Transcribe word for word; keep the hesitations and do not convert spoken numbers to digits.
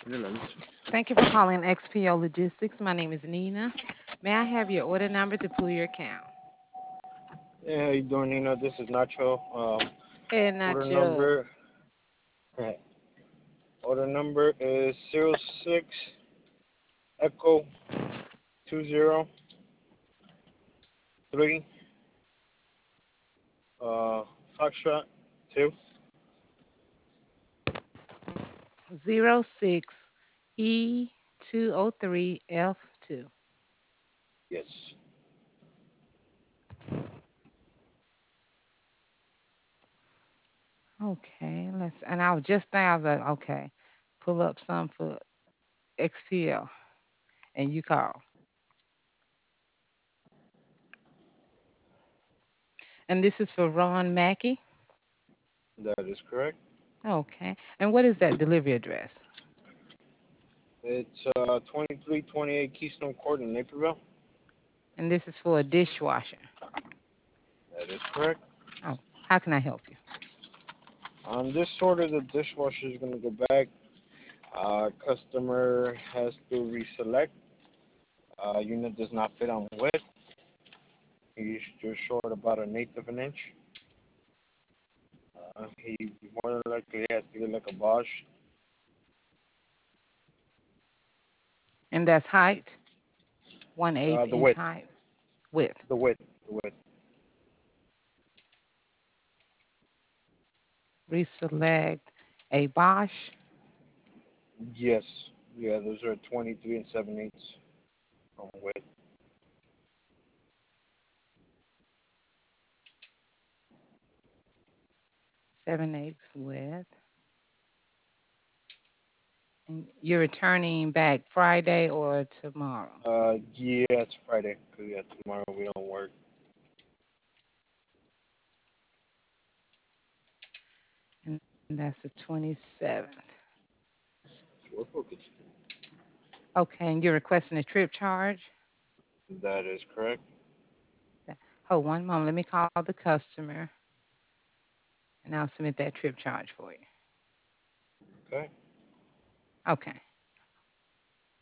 Thank you for calling X P O Logistics. My name is Nina. May I have your order number to pull your account? Yeah, how you doing, Nina? This is Nacho. Um, Hey, order Nacho. number, eh, order number is zero six Echo two zero three uh Foxtrot two. Zero six E two oh three F two. Yes, Okay, let's, and I was just thinking, I was like, okay, pull up some for X P L, and you call. And this is for Ron Mackey. that is correct. Okay. And what is that delivery address? It's uh twenty-three twenty-eight Keystone Court in Naperville. And this is for a dishwasher. That is correct. Oh, how can I help you? On this order, the dishwasher is gonna go back. Uh, customer has to reselect. Uh, unit does not fit on width. He's just short about an eighth of an inch. Uh, he more than likely has to get like a Bosch. And that's height, one eighth Uh, the inch width, height, width. the width, the width. Reselect a Bosch, Yes, yeah, those are twenty-three and seven eighths on width. seven eighths width. And you're returning back Friday or tomorrow? Uh, yeah, it's Friday, cause yeah, tomorrow we don't work. And that's the twenty-seventh. Okay, and you're requesting a trip charge? That is correct. Hold one moment. Let me call the customer and I'll submit that trip charge for you. Okay. Okay.